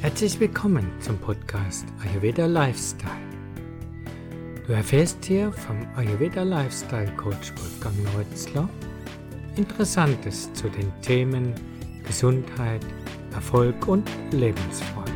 Herzlich willkommen zum Podcast Ayurveda Lifestyle. Du erfährst hier vom Ayurveda Lifestyle Coach Wolfgang Neutzler Interessantes zu den Themen Gesundheit, Erfolg und Lebensfreude.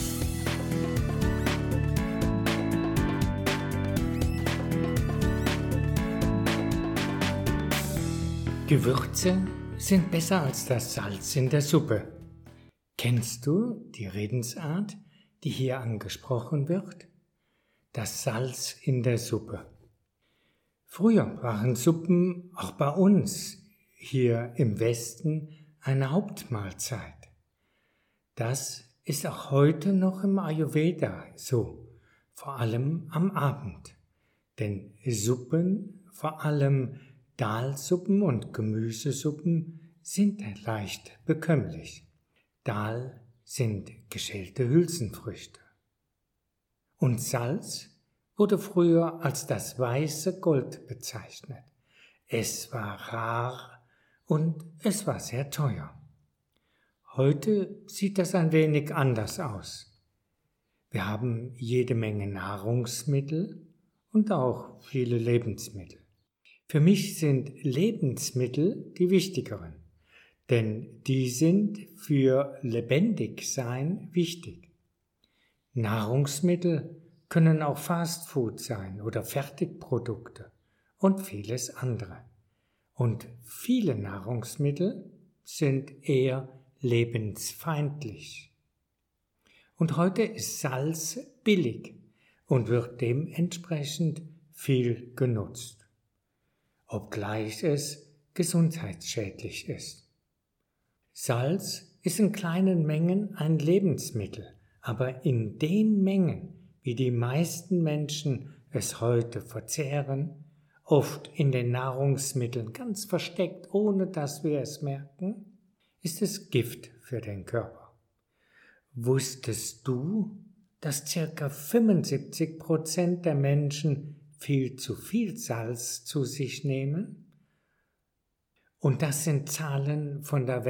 Gewürze sind besser als das Salz in der Suppe. Kennst du die Redensart, die hier angesprochen wird? Das Salz in der Suppe. Früher waren Suppen auch bei uns hier im Westen eine Hauptmahlzeit. Das ist auch heute noch im Ayurveda so, vor allem am Abend. Denn Suppen, vor allem Dalsuppen und Gemüsesuppen, sind leicht bekömmlich. Dal sind geschälte Hülsenfrüchte. Und Salz wurde früher als das weiße Gold bezeichnet. Es war rar und es war sehr teuer. Heute sieht das ein wenig anders aus. Wir haben jede Menge Nahrungsmittel und auch viele Lebensmittel. Für mich sind Lebensmittel die wichtigeren. Denn die sind für Lebendigsein wichtig. Nahrungsmittel können auch Fastfood sein oder Fertigprodukte und vieles andere. Und viele Nahrungsmittel sind eher lebensfeindlich. Und heute ist Salz billig und wird dementsprechend viel genutzt, obgleich es gesundheitsschädlich ist. Salz ist in kleinen Mengen ein Lebensmittel, aber in den Mengen, wie die meisten Menschen es heute verzehren, oft in den Nahrungsmitteln ganz versteckt, ohne dass wir es merken, ist es Gift für den Körper. Wusstest du, dass ca. 75% der Menschen viel zu viel Salz zu sich nehmen? Und das sind Zahlen von der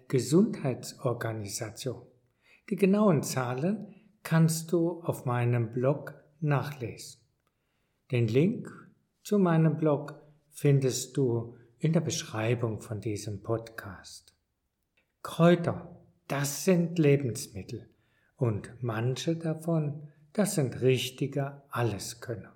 Weltgesundheitsorganisation. Die genauen Zahlen kannst du auf meinem Blog nachlesen. Den Link zu meinem Blog findest du in der Beschreibung von diesem Podcast. Kräuter, das sind Lebensmittel und manche davon, das sind richtige Alleskönner.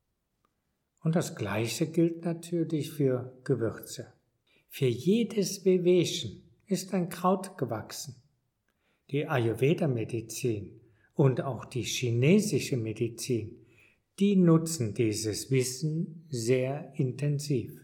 Und das Gleiche gilt natürlich für Gewürze. Für jedes Wehwehchen ist ein Kraut gewachsen. Die Ayurveda-Medizin und auch die chinesische Medizin, die nutzen dieses Wissen sehr intensiv.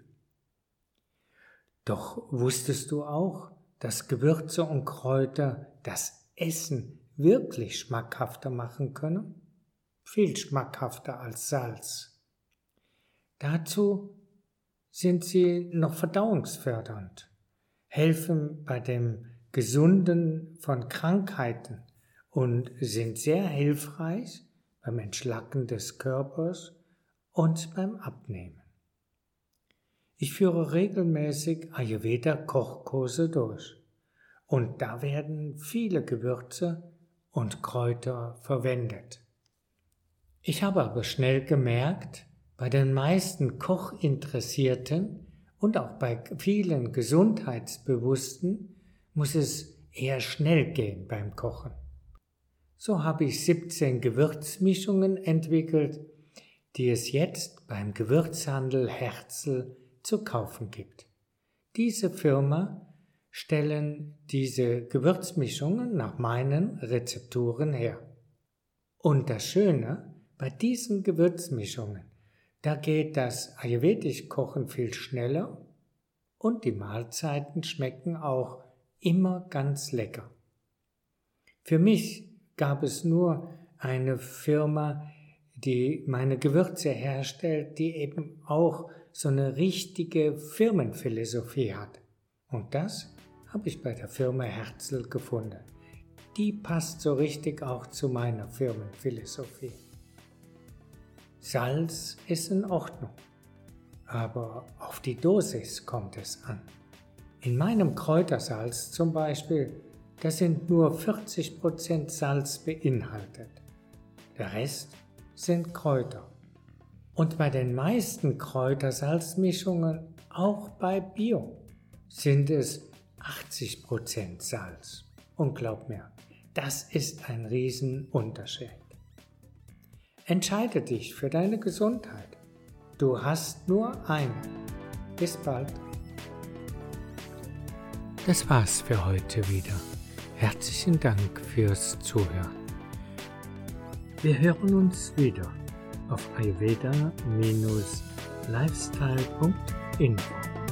Doch wusstest du auch, dass Gewürze und Kräuter das Essen wirklich schmackhafter machen können? Viel schmackhafter als Salz. Dazu sind sie noch verdauungsfördernd, helfen bei dem Gesunden von Krankheiten und sind sehr hilfreich beim Entschlacken des Körpers und beim Abnehmen. Ich führe regelmäßig Ayurveda-Kochkurse durch und da werden viele Gewürze und Kräuter verwendet. Ich habe aber schnell gemerkt, bei den meisten Kochinteressierten und auch bei vielen Gesundheitsbewussten muss es eher schnell gehen beim Kochen. So habe ich 17 Gewürzmischungen entwickelt, die es jetzt beim Gewürzhandel Herzl zu kaufen gibt. Diese Firma stellen diese Gewürzmischungen nach meinen Rezepturen her. Und das Schöne, bei diesen Gewürzmischungen, da geht das ayurvedische Kochen viel schneller und die Mahlzeiten schmecken auch immer ganz lecker. Für mich gab es nur eine Firma, die meine Gewürze herstellt, die eben auch so eine richtige Firmenphilosophie hat. Und das habe ich bei der Firma Herzl gefunden. Die passt so richtig auch zu meiner Firmenphilosophie. Salz ist in Ordnung, aber auf die Dosis kommt es an. In meinem Kräutersalz zum Beispiel, das sind nur 40% Salz beinhaltet. Der Rest sind Kräuter. Und bei den meisten Kräutersalzmischungen, auch bei Bio, sind es 80% Salz. Und glaub mir, das ist ein Riesenunterschied. Entscheide dich für deine Gesundheit. Du hast nur eine. Bis bald. Das war's für heute wieder. Herzlichen Dank fürs Zuhören. Wir hören uns wieder auf ayurveda-lifestyle.info.